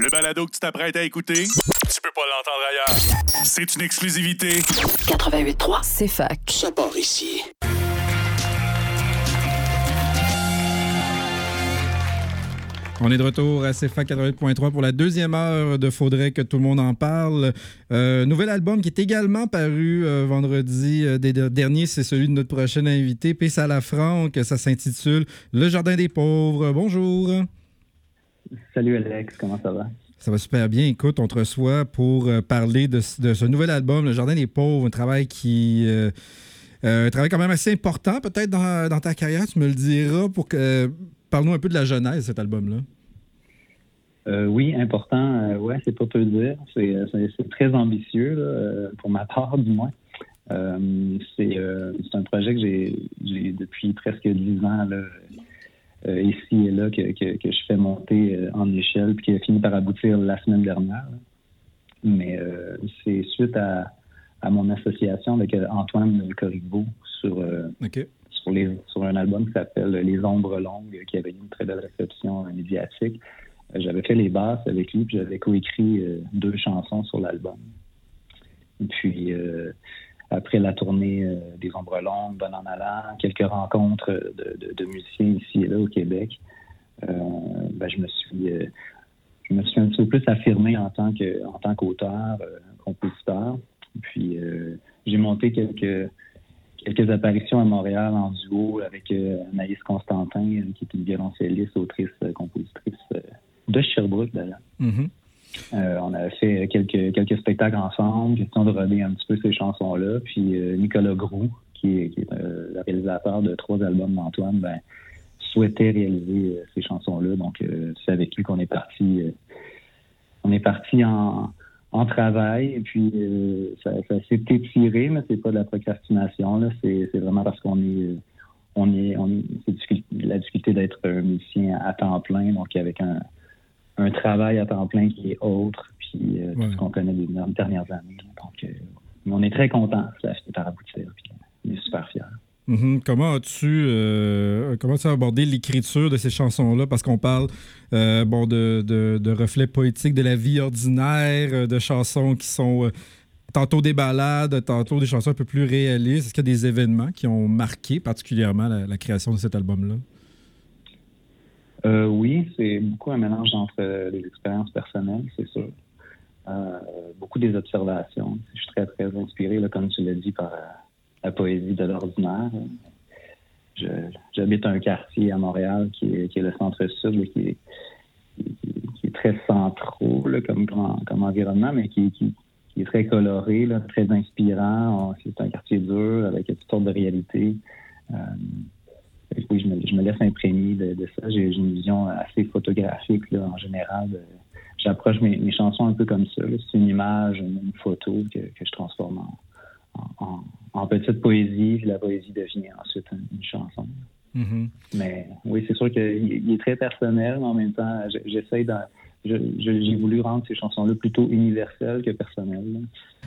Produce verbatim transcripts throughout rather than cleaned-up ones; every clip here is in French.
Le balado que tu t'apprêtes à écouter, tu peux pas l'entendre ailleurs. C'est une exclusivité. quatre-vingt-huit trois, c'est fac. Ça part ici. On est de retour à C F A C quatre-vingt-huit point trois pour la deuxième heure de Faudrait que tout le monde en parle. Euh, nouvel album qui est également paru euh, vendredi euh, des dernier, c'est celui de notre prochain invité, P. Salafranc. Ça s'intitule Le Jardin des pauvres. Bonjour. Salut Alex, comment ça va? Ça va super bien. Écoute, on te reçoit pour euh, parler de, de ce nouvel album, Le Jardin des pauvres, un travail qui... Euh, euh, un travail quand même assez important peut-être dans, dans ta carrière, tu me le diras, pour que... Euh, Parle-nous un peu de la genèse de cet album-là. Euh, oui, important. Euh, ouais, c'est pas peu de dire. C'est, c'est, c'est très ambitieux, là, pour ma part, du moins. Euh, c'est, euh, c'est un projet que j'ai, j'ai depuis presque dix ans, là, euh, ici et là, que, que, que je fais monter euh, en échelle, puis qui a fini par aboutir la semaine dernière. Là. Mais euh, c'est suite à, à mon association avec Antoine Corriveau sur... Euh, OK. Sur, les, sur un album qui s'appelle Les Ombres Longues, qui avait eu une très belle réception médiatique. Euh, j'avais fait les basses avec lui, puis j'avais coécrit euh, deux chansons sur l'album. Et puis, euh, après la tournée euh, des Ombres Longues, Bon en allant, quelques rencontres de, de, de musiciens ici et là au Québec, euh, ben, je me suis euh, je me suis un petit peu plus affirmé en tant que en tant qu'auteur, euh, compositeur. Puis, euh, j'ai monté quelques quelques apparitions à Montréal en duo avec euh, Anaïs Constantin, euh, qui est une violoncelliste, autrice, euh, compositrice euh, de Sherbrooke, d'ailleurs. Mm-hmm. Euh, on a fait quelques, quelques spectacles ensemble, question de roder un petit peu ces chansons-là. Puis euh, Nicolas Groux, qui est, qui est euh, le réalisateur de trois albums d'Antoine, ben, souhaitait réaliser euh, ces chansons-là. Donc, euh, c'est avec lui qu'on est parti. Euh, on est parti en... en travail, et puis euh, ça, ça s'est étiré, mais c'est pas de la procrastination, là. C'est, c'est vraiment parce qu'on est, on est, on est, c'est la difficulté d'être un musicien à temps plein, donc avec un, un travail à temps plein qui est autre, puis euh, ouais. Tout ce qu'on connaît des dernières années. Donc, euh, on est très contents, ça a fini par aboutir, puis on est super fiers. Mm-hmm. Comment as-tu euh, comment as-tu abordé l'écriture de ces chansons-là? Parce qu'on parle euh, bon, de, de, de reflets poétiques de la vie ordinaire, de chansons qui sont euh, tantôt des ballades, tantôt des chansons un peu plus réalistes. Est-ce qu'il y a des événements qui ont marqué particulièrement la, la création de cet album-là? Euh, oui, c'est beaucoup un mélange entre les expériences personnelles, c'est sûr. Euh, beaucoup des observations. Je suis très, très inspiré, là, comme tu l'as dit, par... la poésie de l'ordinaire. Je, j'habite un quartier à Montréal qui est, qui est le centre-sud, là, qui, est, qui, qui est très centraux là, comme, comme, comme environnement, mais qui, qui, qui est très coloré, là, très inspirant. On, c'est un quartier dur avec toutes sortes de réalités. Euh, oui, je me, je me laisse imprégner de, de ça. J'ai, j'ai une vision assez photographique là, en général. De, j'approche mes, mes chansons un peu comme ça. Là. C'est une image, une photo que, que je transforme en En, en, en petite poésie, puis la poésie devient ensuite une, une chanson. Mm-hmm. Mais oui, c'est sûr qu'il il est très personnel, mais en même temps, j'essaie de, je, je, j'ai voulu rendre ces chansons-là plutôt universelles que personnelles.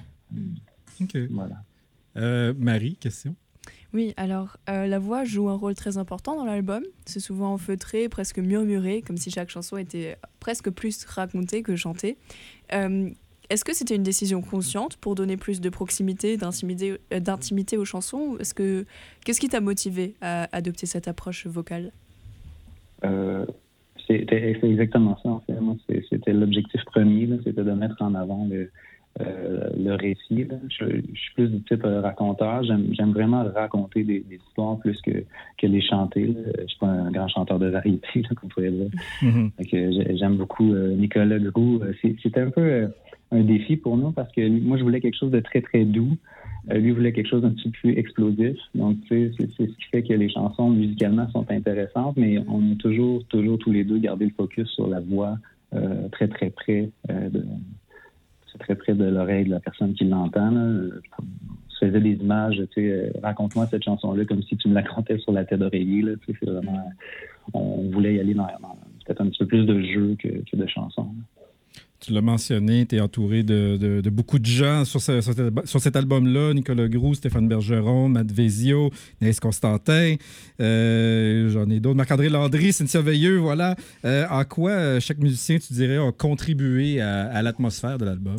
OK. Voilà. Euh, Marie, question? Oui, alors euh, la voix joue un rôle très important dans l'album. C'est souvent feutré, presque murmuré, comme si chaque chanson était presque plus racontée que chantée. Euh, Est-ce que c'était une décision consciente pour donner plus de proximité, d'intimité, euh, d'intimité aux chansons? Est-ce que, qu'est-ce qui t'a motivé à adopter cette approche vocale? Euh, c'était, c'est exactement ça, en fait. Moi, c'est, c'était l'objectif premier, là, c'était de mettre en avant le, euh, le récit. Là. Je, je suis plus du type euh, raconteur. J'aime, j'aime vraiment raconter des, des histoires plus que, que les chanter. Là. Je suis pas un grand chanteur de variété, là, qu'on pourrait dire. Mm-hmm. Donc, euh, j'aime beaucoup euh, Nicolas Groux. C'est, c'était un peu... Euh, un défi pour nous parce que lui, moi, je voulais quelque chose de très, très doux. Euh, lui voulait quelque chose d'un petit peu plus explosif. Donc, tu sais, c'est, c'est ce qui fait que les chansons, musicalement, sont intéressantes, mais on a toujours, toujours, tous les deux, gardé le focus sur la voix euh, très, très près euh, de... C'est très près de l'oreille de la personne qui l'entend. Là. On se faisait des images, tu sais, euh, raconte-moi cette chanson-là comme si tu me la racontais sur la tête d'oreiller. Là, tu sais, c'est vraiment... On voulait y aller dans, dans peut-être un petit peu plus de jeu que, que de chansons. Là. tu l'as mentionné, tu es entouré de, de, de beaucoup de gens sur, ce, sur, cet, sur cet album-là. Nicolas Groux, Stéphane Bergeron, Matt Vezio, Naïs Constantin. Euh, j'en ai d'autres. Marc-André Landry, Cynthia Veilleux, voilà. Euh, en quoi euh, chaque musicien, tu dirais, a contribué à, à l'atmosphère de l'album?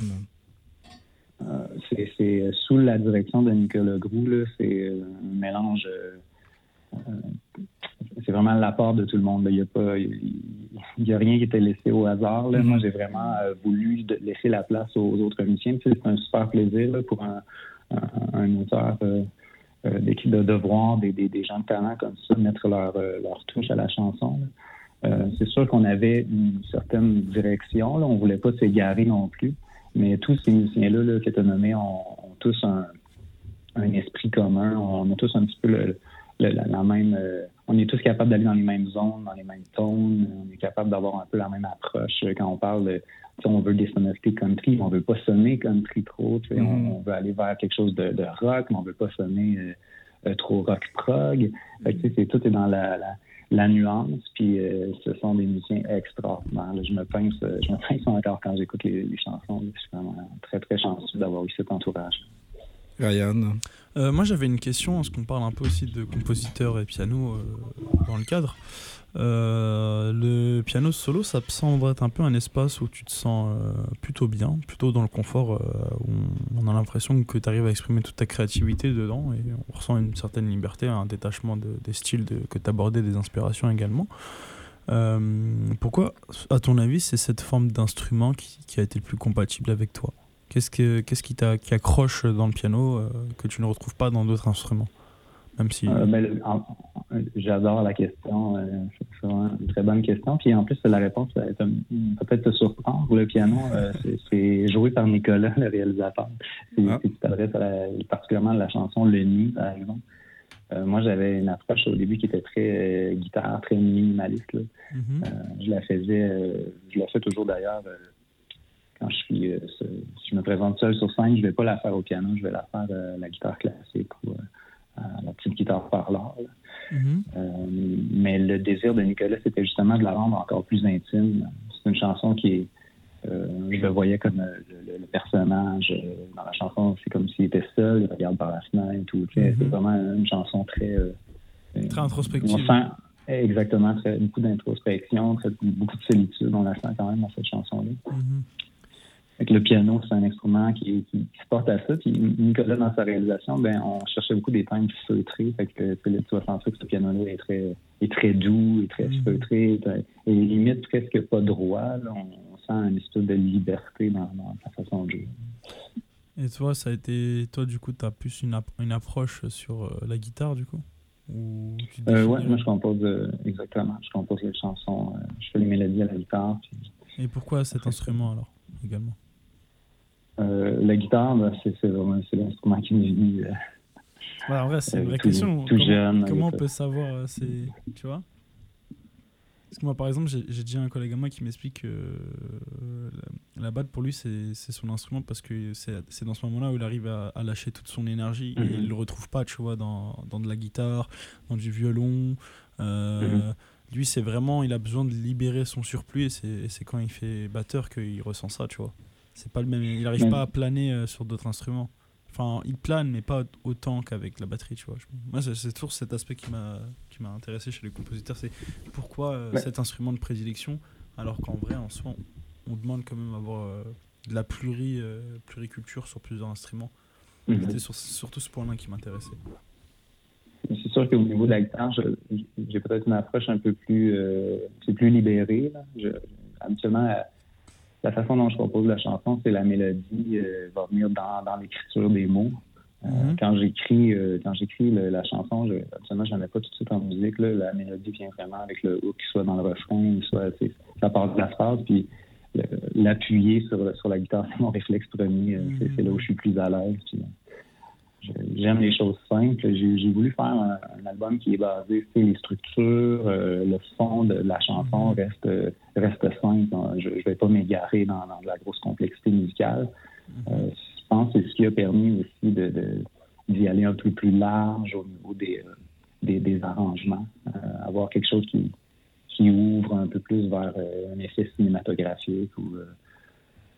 Euh, c'est, c'est sous la direction de Nicolas Groux, là, c'est un mélange... Euh, euh, c'est vraiment l'apport de tout le monde. Il n'y a pas... Il n'y a rien qui était laissé au hasard. Là. Mm-hmm. Moi, j'ai vraiment euh, voulu de laisser la place aux autres musiciens. Puis, c'est un super plaisir là, pour un, un, un auteur euh, euh, d'équipe de, de voir des, des, des gens de talent comme ça mettre leur, euh, leur touche à la chanson. Euh, c'est sûr qu'on avait une certaine direction. Là. On ne voulait pas s'égarer non plus. Mais tous ces musiciens-là là, que tu as nommés ont, ont tous un, un esprit commun. On a tous un petit peu le, le, la, la même... Euh, on est tous capables d'aller dans les mêmes zones, dans les mêmes tones. On est capable d'avoir un peu la même approche quand on parle de... On veut des sonorités country, mais on veut pas sonner country trop. Mm-hmm. On, on veut aller vers quelque chose de, de rock, mais on veut pas sonner euh, euh, trop rock-prog. Fait que, c'est, tout est dans la, la, la nuance. Puis euh, ce sont des musiciens extraordinaires. Là, je me pince, je me pince encore quand j'écoute les, les chansons. Là. Je suis vraiment très, très chanceux d'avoir eu cet entourage. Ryan? Euh, moi, j'avais une question, parce qu'on parle un peu aussi de compositeur et piano euh, dans le cadre. Euh, le piano solo, ça semble être un peu un espace où tu te sens euh, plutôt bien, plutôt dans le confort, euh, où on a l'impression que tu arrives à exprimer toute ta créativité dedans et on ressent une certaine liberté, un détachement de, des styles de, que tu abordais, des inspirations également. Euh, pourquoi, à ton avis, c'est cette forme d'instrument qui, qui a été le plus compatible avec toi ? Qu'est-ce, que, qu'est-ce qui, t'a, qui accroche dans le piano euh, que tu ne retrouves pas dans d'autres instruments? Même si... Euh, ben, en, j'adore la question. Euh, c'est vraiment une très bonne question. Puis en plus, la réponse va être, peut-être te surprendre. Le piano, euh, c'est, c'est joué par Nicolas, le réalisateur. C'est, ah. Si tu t'adresses à la, particulièrement à la chanson Le Nid, par exemple. Euh, moi, j'avais une approche au début qui était très euh, guitare, très minimaliste. Là. Mm-hmm. Euh, je la faisais, euh, je la fais toujours d'ailleurs. Euh, Quand je suis, euh, si je me présente seul sur scène, je ne vais pas la faire au piano, je vais la faire euh, la guitare classique ou euh, la petite guitare parleur. Mm-hmm. Euh, mais le désir de Nicolas, c'était justement de la rendre encore plus intime. C'est une chanson qui est, euh, je le voyais comme euh, le, le personnage euh, dans la chanson, c'est comme s'il était seul, il regarde par la fenêtre. Ou, mm-hmm. C'est vraiment une chanson très euh, très introspective. On sent, exactement, très, beaucoup d'introspection, très, beaucoup de solitude, on la sent quand même dans cette chanson-là. Mm-hmm. Avec le piano, c'est un instrument qui, qui, qui se porte à ça. Puis Nicolas, dans sa réalisation, ben, on cherchait beaucoup des thèmes feutrés. Fait que tu vas sentir que ce piano-là est très, est très doux, est très mmh. feutré, et limite presque pas droit. Là. On sent une espèce de liberté dans, dans sa façon de jouer. Et toi, ça a été, toi du coup, tu as plus une, app- une approche sur euh, la guitare, du coup? Ou tu euh, ouais, moi je compose euh, exactement. Je compose les chansons, euh, je fais les mélodies à la guitare. Puis... Et pourquoi cet instrument alors, également? Euh, la guitare, ben, c'est, c'est, vraiment, c'est l'instrument qui m'est venu. Euh, ouais, en vrai, c'est une vraie tout, question. Tout comment jeune, comment on peut savoir euh, c'est, tu vois? Parce que moi, par exemple, j'ai, j'ai déjà un collègue à moi qui m'explique que euh, la, la batte, pour lui, c'est, c'est son instrument parce que c'est, c'est dans ce moment-là où il arrive à, à lâcher toute son énergie mm-hmm. et il ne le retrouve pas, tu vois, dans, dans de la guitare, dans du violon. Euh, mm-hmm. Lui, c'est vraiment, il a besoin de libérer son surplus et c'est, et c'est quand il fait batteur qu'il ressent ça, tu vois. C'est pas le même, il n'arrive pas à planer euh, sur d'autres instruments. Enfin, il plane, mais pas autant qu'avec la batterie, tu vois. Moi, c'est, c'est toujours cet aspect qui m'a, qui m'a intéressé chez les compositeurs, c'est pourquoi euh, ouais. cet instrument de prédilection, alors qu'en vrai, en soi, on, on demande quand même d'avoir euh, de la pluri, euh, pluriculture sur plusieurs instruments. Mm-hmm. C'était sur, surtout ce point-là qui m'intéressait. C'est sûr qu'au niveau de la guitare, je, j'ai peut-être une approche un peu plus, euh, c'est plus libérée. Là. Je, habituellement, la façon dont je compose la chanson, c'est la mélodie euh, va venir dans, dans l'écriture des mots. Euh, mm-hmm. Quand j'écris, euh, quand j'écris le, la chanson, je, absolument, je ne la mets pas tout de suite en musique. Là. La mélodie vient vraiment avec le hook, soit dans le refrain, soit ça part de la phrase. Puis le, l'appuyer sur, sur la guitare, c'est mon réflexe premier. Mm-hmm. C'est, c'est là où je suis plus à l'aise. Puis, j'aime les choses simples. J'ai, j'ai voulu faire un, un album qui est basé sur les structures, euh, le fond de la chanson reste, reste simple. Je ne vais pas m'égarer dans, dans de la grosse complexité musicale. Euh, je pense que c'est ce qui a permis aussi de, de, d'y aller un peu plus large au niveau des, des, des arrangements. Euh, avoir quelque chose qui, qui ouvre un peu plus vers euh, un effet cinématographique ou... Euh,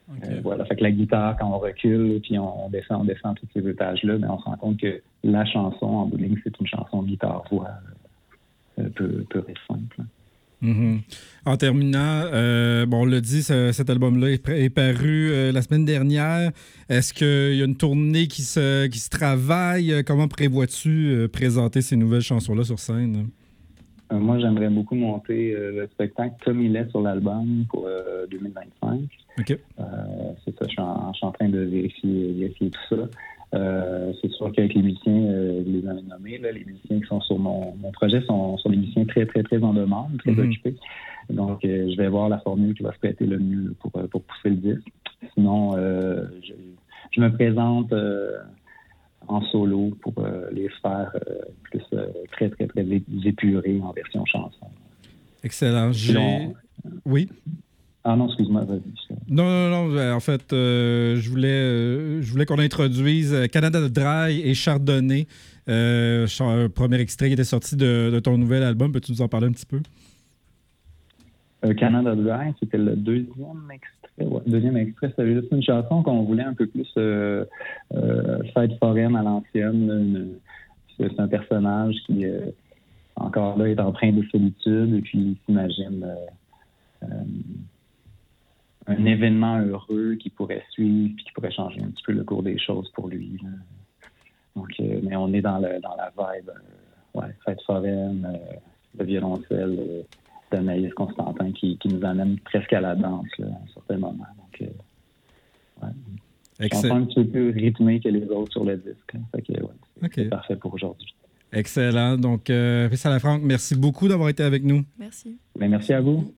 Ok. Euh, voilà, fait que la guitare, quand on recule, puis on, on descend, on descend tous ces étages-là, mais on se rend compte que la chanson, en bout de ligne, c'est une chanson guitare-voix euh, peu, peu simple. Mm-hmm. En terminant, euh, bon, on l'a dit, ce, cet album-là est, est paru euh, la semaine dernière. Est-ce qu'il y a une tournée qui se, qui se travaille? Comment prévois-tu euh, présenter ces nouvelles chansons-là sur scène? Euh, moi, j'aimerais beaucoup monter euh, le spectacle comme il est sur l'album pour euh, deux mille vingt-cinq. OK. Euh, c'est ça, je suis, en, je suis en train de vérifier, vérifier tout ça. Euh, c'est sûr qu'avec les musiciens, euh, je les avais nommés, là, les musiciens qui sont sur mon, mon projet sont, sont des musiciens très, très, très en demande, très Mm-hmm. occupés. Donc, euh, je vais voir la formule qui va se prêter le mieux pour, pour pousser le disque. Sinon, euh, je, je me présente euh, en solo pour euh, les faire euh, plus euh, très, très, très épurés en version chanson. Excellent. J'ai... Donc, Oui? Ah non, excuse-moi, vas-y. Non, non, non. En fait, euh, je voulais, euh, je voulais qu'on introduise Canada Dry et Chardonnay. Euh, un premier extrait qui était sorti de, de ton nouvel album. Peux-tu nous en parler un petit peu? Euh, Canada Dry, c'était le deuxième extrait. Ouais, deuxième extrait, c'était juste une chanson qu'on voulait un peu plus euh, euh, fête foraine à l'ancienne. Là, une, c'est, c'est un personnage qui, euh, encore là, est en train de solitude et puis il s'imagine euh, euh, un événement heureux qui pourrait suivre puis qui pourrait changer un petit peu le cours des choses pour lui. Là. Donc, euh, mais on est dans, le, dans la vibe, euh, ouais, fête foraine, euh, le violoncelle euh, d'Anaïs Constantin qui, qui nous amène presque à la danse là, à un certain moment. Donc, euh, ouais. Excellent. Chanson un petit peu plus rythmée que les autres sur le disque. Hein. Fait que, ouais, c'est, OK. c'est parfait pour aujourd'hui. Excellent. Donc, euh, Salafranque, merci beaucoup d'avoir été avec nous. Merci. Mais merci à vous.